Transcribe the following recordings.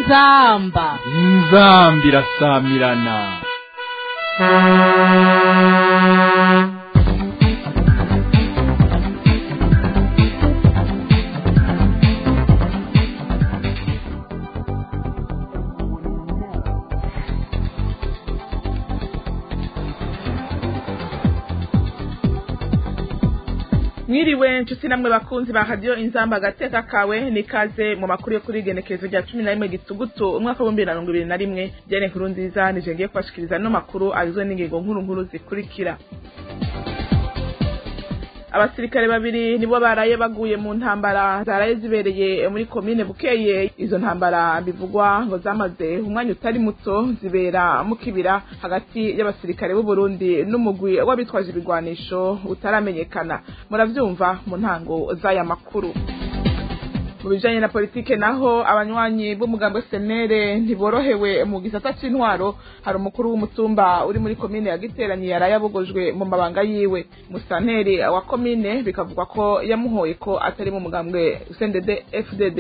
inzamba irasamirana. Mwiriwe nshuti namwe bakunzi ba radio Inzamba gateka kawe nikaze mu makuru yo kuri genekerezo rya 11 gitugutu umwaka wa 2021 Jane Nkurunziza nije ngiye kwashikiriza no makuru agizwe n'ingingo nkuru zikurikira. Abasirikare babiri nibo baraye baguye mu ntambara zaraye zibereye muri komine Bukeye. Izo ntambara bivugwa ngo zamaze umwanya utari muto zibera mu kibira hagati y'abasirikare b'u Burundi n'umugwi w'abitwaje ibigwanisho utaramenyekana. Muravyumva mu ntango z'aya makuru. Mu bijanye na politike naho abanywanyi b'umugambo Senere ntiborohewe mu gisata c'intwaro. Hari umukuru w'umutumba uri muri komine ya Giteranyi yarayabogojwe mu mabanga yiwe. Musanteri wa komine bikavugwa ko yamuhoye ko atari mu mugambwe CNDD FDD.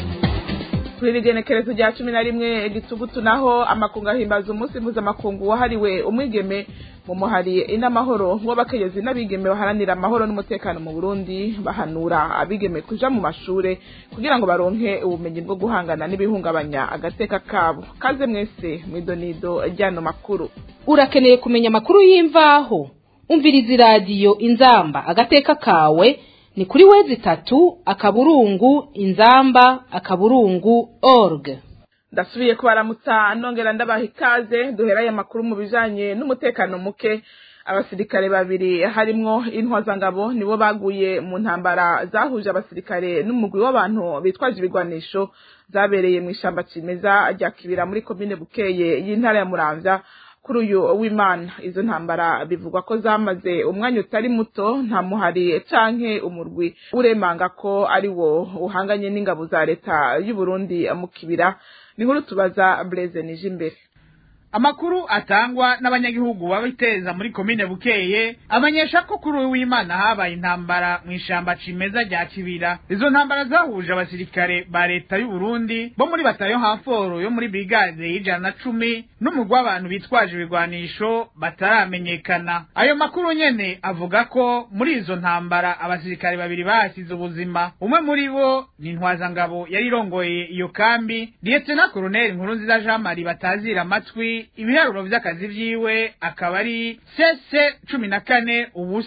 Kuri genekerezo rya 11 gitugutu naho amakunga himbaza umunsi mpuzamakungu wahariwe umwigeme mu muhari inamahoro w'abakenyezi n'abigeme baharanira amahoro n'umutekano mu Burundi. Bahanura abigeme kuja mu mashure kugira ngo baronke ubumenyi bwo guhangana n'ibihungabanya agateka kabo. Kaze mwese mwidonido ryano makuru. Urakeneye kumenya amakuru y'imvaho? Umviriza radio Inzamba agateka kawe ni kuri wezi 3 akaburungu inzamba akaburungu org. Ndasubiye kubaramutsa nongera ndabaha ikaze. Duheraye amakuru mu bijanye n'umutekano muke. Abasirikare babiri harimwo intwazangabo nibo baguye mu ntambara zahuje abasirikare n'umugwi w'abantu bitwaje ibigwanisho zabereye mu ishamba cimeza rya Kibira muri komine Bukeye y'intara ya Muramvya kuri uyu w'Imana. Izo ntambara bivugwa ko zamaze umwanya utari muto, nta muhari canke umurwi uremanga ko ari wo uhanganye n'ingabo za leta y'u Burundi mu Kibira. Ni nkuru tubaza Blaise Nijimbere. Amakuru atangwa n'abanyagihugu babiteza muri komine Bukeye amenyesha ko kuri uyu w'Imana habaye intambara mu ishamba cimeza rya Kibira. Izo ntambara zahuje abasirikare ba leta y'u Burundi bo muri batayo Hanforo yo muri brigade y'110 n'umugwi w'abantu bitwaje ibigwanisho bataramenyekana. Ayo makuru nyene avuga ko muri izo ntambara abasirikare babiri bahasize ubuzima. Umwe muri bo ni intwazangabo yari rongoye iyo kambi, Lieutenant Colonel Nkurunziza Jean Marie batazira amatwi. Ibiharuro vy'akazi vyiwe akaba ari CC 14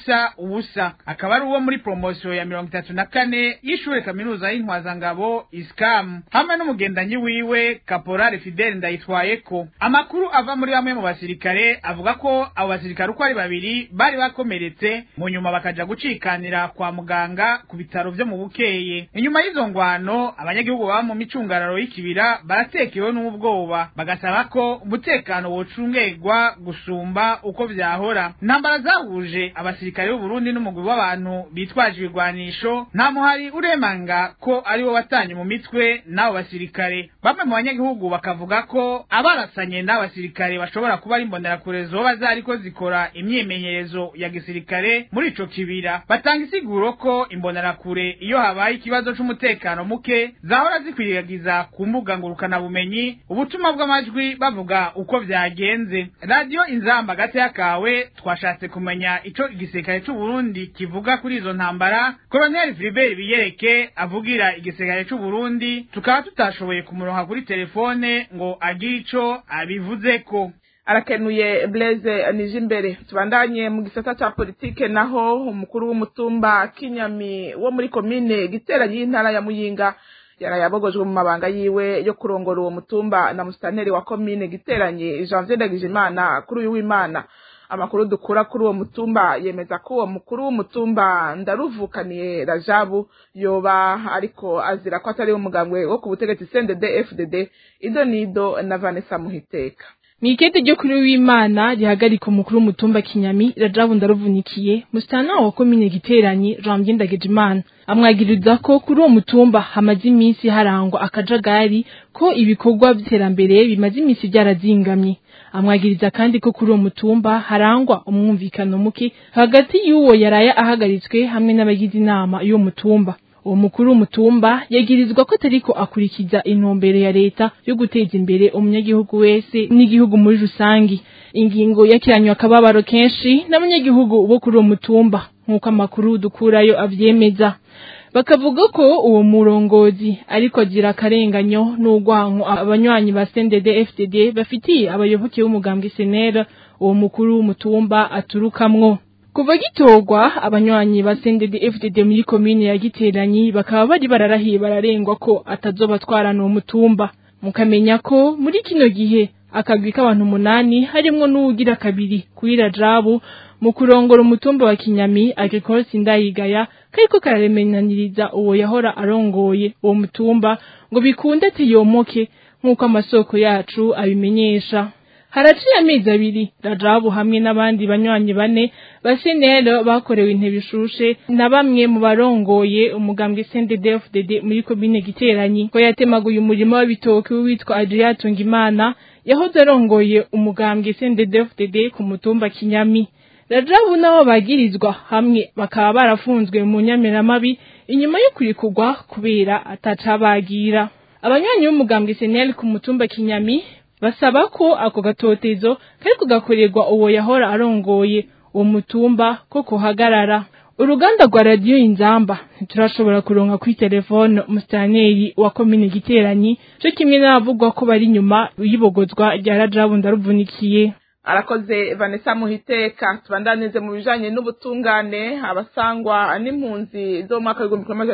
ubusa akaba ari uwo muri promotion ya 34 y'ishure kaminuza y'intwazangabo ISCAM hamwe n'umugendanyi wiwe Caporal Fidel Ndayitwayeko. Amakuru ava muri bamwe mu basirikare avuga ko abo basirikare uko ari babiri bari bakomeretse mu nyuma bakaja gucikanira kwa muganga ku bitaro vyo mu Bukeye. Inyuma y'izo ngwano abanyagihugu baba mu micungararo y'Ikibira baratekewe n'ubwoba bagasaba ko umutekano wocungegwa gusumba uko vyahora. Ntambara zahuje abasirikare b'u Burundi n'umugwi w'abantu bitwaje ibigwanisho nta muhari uremanga ko ari wo watanye mu mitwe n'abo basirikare. Bamwe mu banyagihugu bakavuga ko abarasanye n'abasirikare bashobora kuba ari imbonerakure zoba zariko zikora imyimenyerezo ya gisirikare muri ico Kibira. Batanga isiguro ko imbonerakure iyo habaye ikibazo c'umutekano muke zahora zikwiragiza ku mbuga ngurukana bumenyi ubutumwa bw'amajwi bavuga uko vyagenze. Radio Inzamba gateka kawe twashatse kumenya ico igisirikare c'u Burundi kivuga kuri izo ntambara. Colonel Philibert Biyereke avugira igisirikare c'u Burundi tukaba tutashoboye kumuronka kuri telefone ngo agire ico abivuzeko. Arakenuye Blaise Nijimbere. Tubandanye mu gisata ca politike naho umukuru w'umutumba Kinyami wo muri komine Giteranyi y'intara ya Muyinga yarayabogojwe mu mabanga yiwe yo kurongora uwo mutumba na musitanteri wa komine Giteranyi Janvier Ndagijimana kuri uyu w'Imana. Amakuru dukura kuri uwo mutumba yemeza ko uwo mukuru w'umutumba Ndaruvukaniye Rajabu yoba ariko azira ko atari umugambwe wo ku butegetsi CNDD FDD. Idonido na Vanessa Muhiteka. Mikete ryo kuri w'Imana rihagarika umukuru w'umutumba Kinyami Rajabu Ndaruvunikiye musitana wa komine Giteranyi Janvier Ndagijimana amwagiriza ko kuri uwo mutumba hamaze iminsi harangwa akajagari ko ibikorwa by'iterambere bimaze iminsi byarazingamye. Amwagiriza kandi ko kuri uwo mutumba harangwa umwumvikano muke hagati y'uwo yaraya ahagaritswe hamwe n'abagize inama y'uwo mutumba. uwo mukuru w'umutumba yagirizwa ko atariko akurikiza intumbero ya leta yo guteza imbere umunyagihugu wese n'igihugu muri rusangi. Ingingo yakiranywe akababaro kenshi n'abanyagihugu bo kuri uwo mutumba nk'uko amakuru dukurayo avyemeza. Bakavuga ko uwo murongozi ariko agira akarenganyo n'ugwanko abanywanyi ba CNDD-FDD bafitiye abayoboke b'umugambwe SNL uwo mukuru w'umutumba aturukamwo. Kuva gitorwa abanywanyi ba CNDD-FDD muri komine ya Giteranyi bakaba bari bararahiye bararengwa ko atazobatwarana uwo mutumba. Mukamenya ko muri kino gihe akagwi k'abantu 8 harimwo n'ugira kabiri kuri Rajabu mu kurongora umutumba wa Kinyami Agricole Sindayigaya kariko kararemenaniriza uwo yahora arongoye uwo mutumba ngo bikunde tiyomoke nk'uko amasoko yacu abimenyesha. Haraciye amezi 2 Rajabu hamwe n'abandi banywanyi 4 ba SNL bakorewe intebe ishushe na bamwe mu barongoye umugambwe CNDD-FDD muri komine Giteranyi ko yatemaguye umurimo w'ibitoki witwa Adrien Tungimana yahoze arongoye umugambwe CNDD-FDD ku mutumba Kinyami. Rajabu nabo bagirizwa hamwe bakaba barafunzwe mu nyamiramabi inyuma yo kurikugwa kubera atacabagira. Abanywanyi b'umugambwe SNL ku mutumba Kinyami basaba ko ako gatotezo kariko gakorerwa uwo yahora arongoye uwo mutumba ko kuhagarara. Uruganda rwa radio Inzamba turashobora kuronka kuri telefone Mustaneri wa komine Giteranyi cyo kimwe n'abavugwa ko bari nyuma y'ibogozwa rya Rajabu Ndaruvunikiye. Arakoze Vanessa Muhiteka. Tubandanize mu bijanye n'ubutungane. Abasangwa n'impunzi zo mu mwaka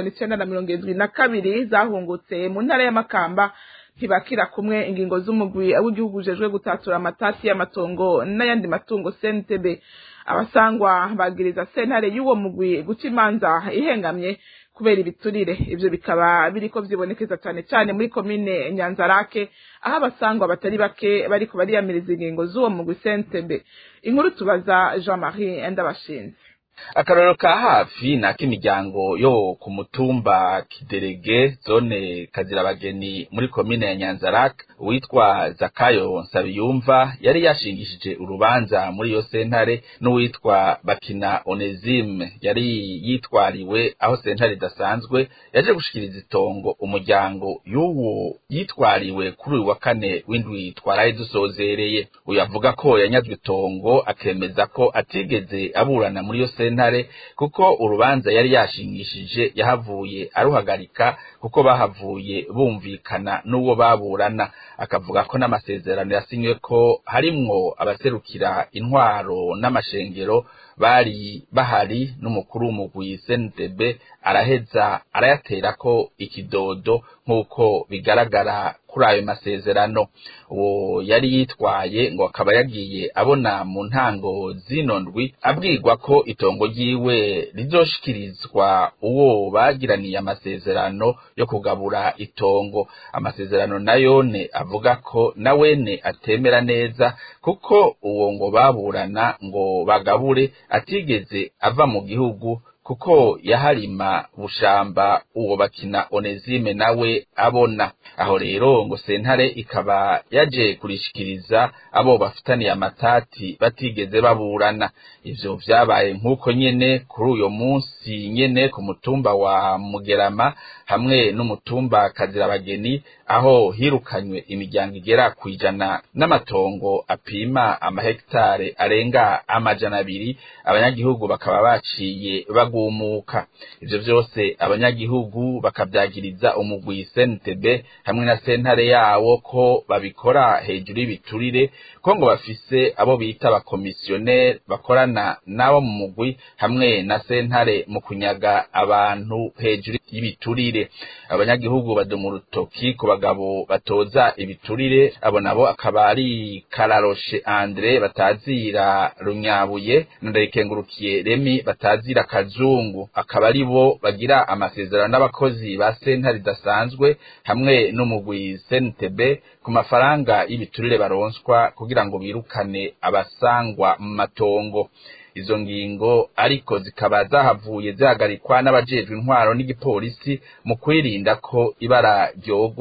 w'1972 zahungutse mu ntara ya Makamba ntibakira kumwe ingingo z'umugwi w'igihugu ujejwe gutatura amatati y'amatongo n'ayandi matungo CNTB. Abasangwa bagiriza sentare y'uwo mugwi guca imanza ihengamye kubera ibiturire. Ivyo bikaba biriko vyibonekeza cyane muri komine Nyanzarake aho abasangwa batari bake bariko bariyamiriza ingingo z'uwo mugwi CNTB. Inkuru tubaza Jean-Marie Ndabashinze. Akarorero ka hafi n'imiryango yo ku mutumba Kiderege zone Kazirabageni muri komine ya Nyanzarake witwa Zakayo Nsabiyumva yari yashingishije urubanza muri yo sentare n'uwitwa Bakina Onesime yari yitwariwe aho sentare idasanzwe yaje gushikiriza itongo umuryango y'uwo yitwariwe kuri uyu wa kane w'indwi twaraye dusozereye. Uyavuga ko yanyazwe itongo akemeza ko atigeze aburana muri yo sentare kuko urubanza yari yashingishije yahavuye aruhagarika kuko bahavuye bumvikana n'uwo baburana. Akavuga ko n'amasezerano yasinywe ko harimwo abaserukira intwaro n'amashengero bari bahari n'umukuru w'umugwi CNTB araheza arayatera ko ikidodo nk'uko bigaragara kuri ayo masezerano. Uwo yari yitwaye ngo akaba yagiye abona mu ntango zino ndwi abwirwa ko itongo ryiwe rizoshikirizwa uwo bagiraniye amasezerano yo kugabura itongo. Amasezerano nayone avuga ko nawene atemera neza kuko uwo ngo baburana ngo bagabure atigeze ava mu gihugu kuko yaharima bushamba uwo Bakina Onesime nawe abona. Aho rero ngo sentare ikaba yaje kurishikiriza abo bafitaniye amatati batigeze baburana. Ivyo vyabaye nk'uko nyene kuri uyo munsi nyene ku mutumba wa Mugerama hamwe n'umutumba Kazirabageni aho hirukanywe imiryango igera kwijana n'amatongo apima amahektare arenga 200. Abanyagihugu bakaba baciye bagumuka. Ivyo vyose abanyagihugu bakavyagiriza umugwi CNTB hamwe na sentare yawo ko babikora hejuru y'ibiturire ko ngo bafise abo bita abakomisiyoneri bakorana nabo mu mugwi hamwe na sentare mu kunyaga abantu hejuru y'ibiturire. Abanyagihugu baduma urutoki ku bagabo batoza ibiturire. Abo nabo akaba ari Kararoshe Andre batazira Runyabuye na Ndayikengurukiye Remi batazira Kazungu. Akaba ari bo bagira amasezerano n'abakozi ba sentare idasanzwe hamwe n'umugwi CNTB ku mafaranga y'ibiturire baronswa kugira ngo birukane abasangwa mu matongo. Izo ngingo ariko zikaba zahavuye zihagarikwa n'abajejwe intwaro n'igipolisi mu kwirinda ko ibara ryogwa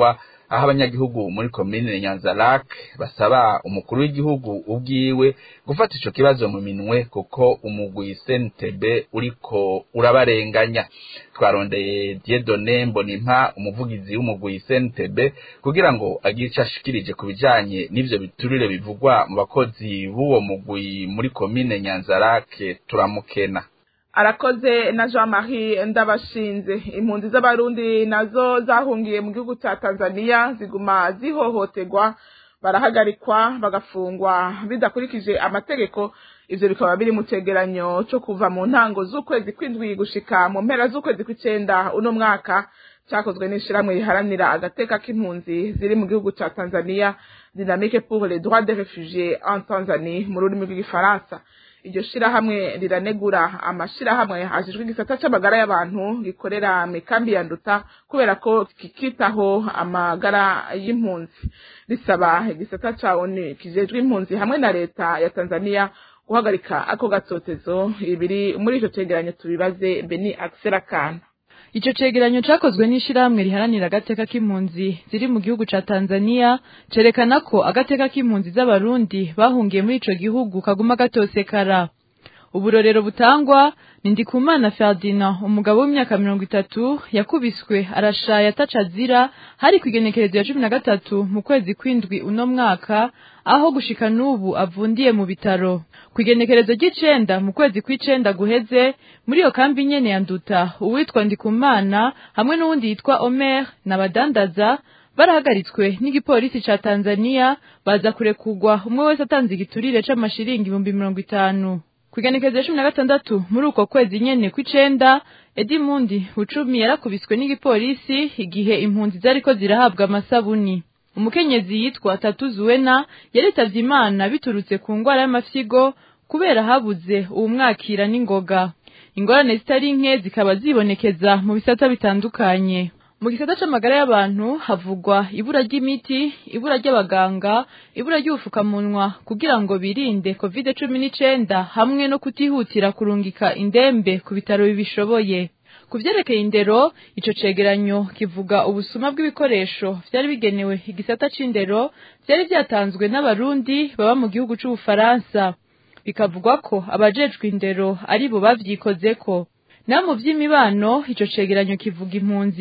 aho abanyagihugu muri komine Nyanza-Lac basaba umukuru w'igihugu ubwiwe gufata ico kibazo mu minwe kuko umugwi CNTB uriko urabarenganya. Twarondeye Dieudonné Mbonimpa umuvugizi w'umugwi CNTB kugira ngo agire ico ashikirije ku bijanye n'ivyo biturire bivugwa mu bakozi b'uwo mugwi muri komine Nyanza-Lac. Turamukena. Arakoze na Jean-Marie Ndabashinze. Impunzi z'abarundi nazo zahungiye mu gihugu cya Tanzania ziguma zihohoterwa, barahagarikwa bagafungwa bidakurikije amategeko. Ivyo bikaba biri mu cegeranyo cyo kuva mu ntango z'ukwezi kw'indwi gushika mu mpera z'ukwezi kw'icenda uno mwaka, cyakozwe n'ishiramwe riharanira agateka k'impunzi ziri mu gihugu cya Tanzania, Dynamique pour les droits des réfugiés en Tanzanie mu rurimi rw'igifaransa. Iryo shirahamwe riranegura amashirahamwe ajejwe igisata c'amagara y'abantu gikorera mu kambi ya Nduta kubera ko kikitaho amagara y'impunzi. Risaba igisata ca ONU kijejwe impunzi hamwe na leta ya Tanzania guhagarika ako gatotezo. Ibiri muri ico cegeranyo tubibaze Beni Akserakana. Ico cegeranyo cakozwe n'ishiramwe riharanira agateka k'impunzi ziri mu gihugu ca Tanzania cerekana ko agateka k'impunzi z'abarundi bahungiye muri ico gihugu kaguma gatosekara. Uburorero butangwa ni Ndikumana Ferdinand, umugabo w'imyaka 30 yakubiswe arashaya atacazira hari kwigenekerezo ya 13 mu kwezi kw'indwi uno mwaka, aho gushika n'ubu avundiye mu bitaro. Kwigenekerezo ry'icenda mu kwezi kw'icenda guheze muri iyo kambi nyene ya Nduta, uwitwa Ndikumana hamwe n'uwundi yitwa Omer n'abadandaza barahagaritswe n'igipolisi ca Tanzania, baza kurekurwa umwe wese atanze igiturire c'amashiringi 50,000. Kwigenekerezo ya 16 muri uko kwezi nyene kw'icenda, Edimundi Bucumi yarakubiswe n'igipolisi igihe impunzi zariko zirahabwa amasabuni. Umukenyezi yitwa Tatu Zuena yaritavye Imana biturutse ku ngwara y'amafyigo kubera habuze uwumwakira n'ingoga. Ingorane zitari nke zikaba zibonekeza mu bisata bitandukanye. Mu gisata c'amagara y'abantu havugwa ibura ry'imiti, ibura ry'abaganga, ibura ry'ubufukamunwa kugira ngo birinde COVID-19 hamwe no kutihutira kurungika indembe ku bitaro bibishoboye. Kuvyerekeye indero, ico cegeranyo kivuga ubusuma bw'ibikoresho vyari bigenewe igisata c'indero vyari vyatanzwe n'abarundi baba mu gihugu c'Ubufaransa. Bikavugwa ko abajejwe indero ari bo bavyikozeko. Na mu vy'imibano, ico cegeranyo kivuga impunzi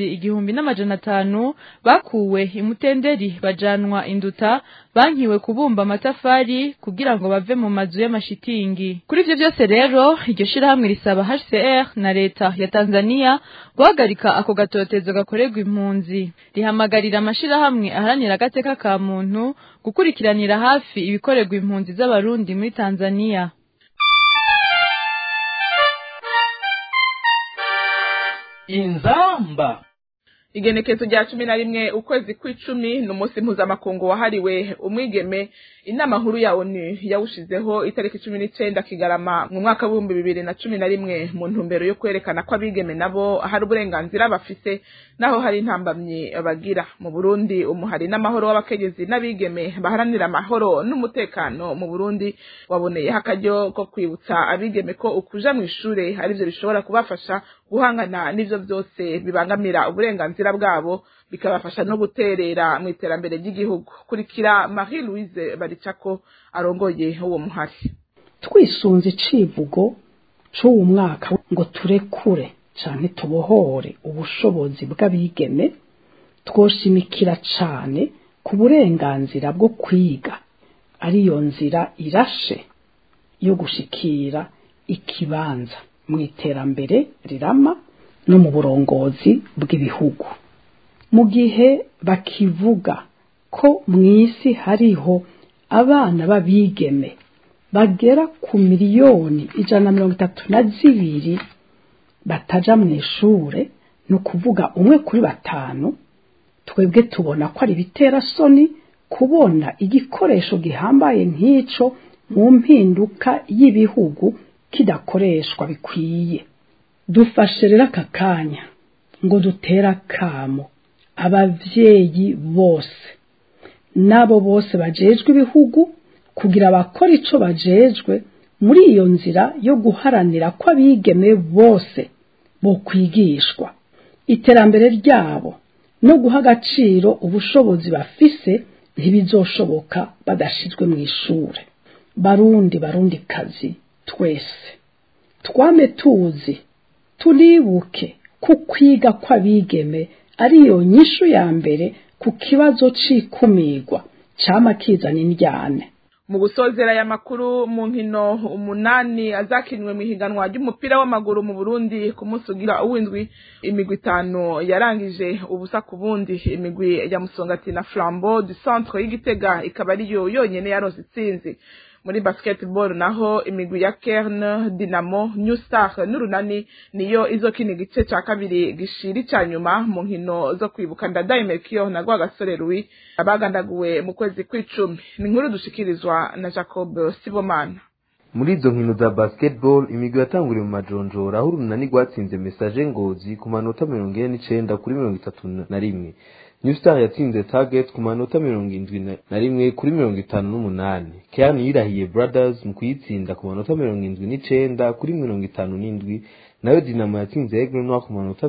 1,500 bakuwe imutenderi bajanwa Induta, bankiwe kubumba amatafari kugira ngo bave mu mazu y'amashitingi. Kuri ivyo byose rero, iryo shirahamwe risaba HCR na leta ya Tanzania guhagarika ako gatotezo gakorerwa impunzi. Rihamagarira amashirahamwe aharanira agateka ka muntu gukurikiranira hafi ibikorerwa impunzi z'abarundi muri Tanzania. Inzamba. Igenekezo rya 11 ukwezi kw'icumi n'umunsi mpuzamakungu wahariwe umwigeme. Inama nkuru ya ONU yawushizeho itariki 19 Kigarama mu mwaka wa 2011 mu ntumbero yo kwerekana ko abigeme nabo hari uburenganzira bafise naho hari intambamye bagira. Mu Burundi umuhari n'amahoro w'abakenyezi n'abigeme baharanira amahoro n'umutekano mu Burundi waboneye hakaryo ko kwibutsa abigeme ko ukuja mu ishure hari byo bishobora kubafasha guhangana n'ivyo byose bibangamira uburenganzira bwabo, bikabafasha no guterera mu iterambere ry'igihugu. Kurikira Marie Louise Baricako arongoye uwo muhari. Twisunze icivugo c'uwo mwaka ngo turekure canke tubohore ubushobozi bw'abigeme, twoshimikira cane ku burenganzira bwo kwiga, ariyo nzira irashe yo gushikira ikibanza mu iterambere rirama no mu burongozi bw'ibihugu. Mu gihe bakivuga ko mw'isi hariho abana babigeme bagera ku miliyoni 132 bataja mu ishure, no kuvuga umwe kuri 5, twebwe tubona ko ari bitera soni kubona igikoresho gihambaye nk'ico mu mpinduka y'ibihugu kidakoreshwa bikwiye. Dufashe rero aka kanya ngo dutera kamo abavyeyi bose nabo bose bajejwe ibihugu kugira bakora ico bajejwe muri iyo nzira yo guharanira ko abigeme bose bo kwigishwa iterambere ryabo no guha agaciro ubushobozi bafise ntibizoshoboka badashizwe mu ishure. Barundi kazi twese twame tuzi turibuke ku kwiga kw'abigeme ariyo nyishu ya mbere ku kibazo c'ikumirwa cama kizana indyane. Mu gusozera ya makuru mu nkino umunani azakinwe mu higanwa ry'umupira w'amaguru mu Burundi ku munsi ugira uwindwi, imigwi 5 yarangije ubusa ku bundi. Imigwi ya Musongati na Flambeau du Centre y'Igitega ikaba ariyo yonyene yaronse itsinzi. Muri basketball naho imigwi ya Kern, Dinamo, New Star n'Urunani niyo izokina igice ca kabiri gishiri ca nyuma mu nkino zo kwibuka Ndadaye Melchior na Rwagasore Louis abagandaguwe mu kwezi kw'icumi. Ni inkuru dushikirizwa na Jacob Sibomana. Muri izo nkino za basketball imigwi yatanguriye mu majonjora aho Urunani rwatsinze Message Ngozi ku manota 49 kuri 31. New Star yatsinze Target ku manota 71 kuri 58. Kern yirahiye Brothers mu kuyitsinda ku manota 79 kuri 57. Nayo Dinamo yatsinze Aigle Noir ku manota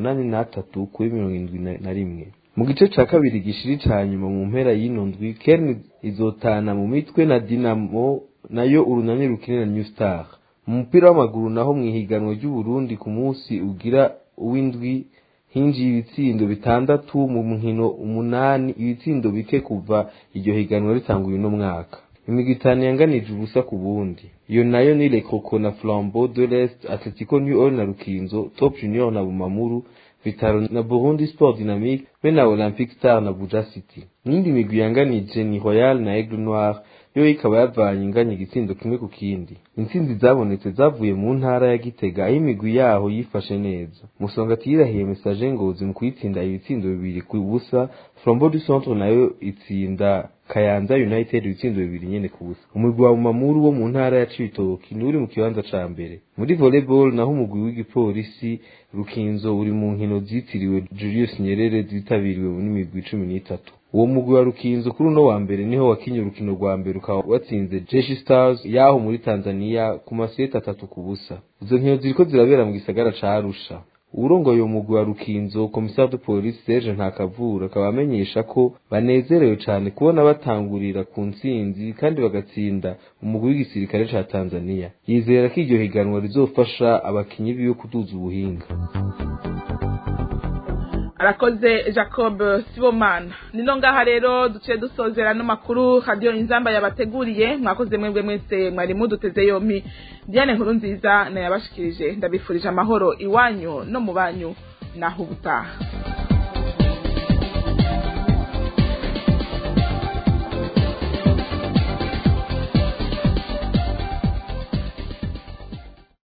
83 kuri 71. Mu gice ca kabiri gishiri ca nyuma mu mpera y'ino ndwi, Kern izotana mu mitwe na Dinamo, nayo Urunani rukine na New Star. Mu mupira w'amaguru naho mwihiganwa ry'u Burundi ku munsi ugira uwindwi hinjiye ibitsindo 6 mu nkino 8, ibitsindo bike kuva iryo higanwa ritanguye no mwaka. Imigwi 5 yanganije ubusa ku bundi. Iyo nayo ni Le Coco na Flambeau de l'Est, Atletico New Orleans na Rukinzo, Top Junior na Bumamuru, Vitaro na Burundi Sport Dynamique, be na Olympic Star na Buja City. Nindi migwi yanganije ni Royal na Aigle Noir, yo ikaba yavanye inganye igitsindo kimwe ku kindi. Intsinzi zabonetse zavuye mu ntara ya Gitega aho imigwi yaho yifashe neza. Musongati yirahiye Message Ngozi mu kuyitsinda ibitsindo 2 ku busa. Flambeau du Centre nayo itsinda Kayanza United ibitsindo 2 nyene ku busa. Umugwi wa Mamuru wo mu ntara ya Cibitoki ni uri mu kibanza ca mbere. Muri volleyball naho umugwi w'igipolisi Rukinzo uri mu nkino zitiriwe Julius Nyerere zitabiriwe n'imigwi 13. Uwo mugwi wa Rukinzo kuri no wa mbere niho wakinye urukino rwa mbere ukaba watsinze Jeshi Stars yaho muri Tanzania ku maseta 3 ku busa. Izo nkino ziriko zirabera mu gisagara ca Arusha. Urongoye uwo mugwi wa Rukinzo, Commissaire de Police Serge Ntakavura, akaba amenyesha ko banezerewe cyane kubona batangurira ku ntsinzi kandi bagatsinda umugwi w'igisirikare ca Tanzania. Yizera ko iryo higanwa rizofasha abakinyi biyo kuduza ubuhinga. Arakoze Jacob Sibomana. Nino ngaha rero duciye dusozera no makuru Radio Inzamba yabateguriye. Mwakoze mwebwe mwese mwari muduteze yompi. Diane Nkurunziza na yabashikirije. Ndabifurije amahoro iwanyu no mu banyu naho ubutaha.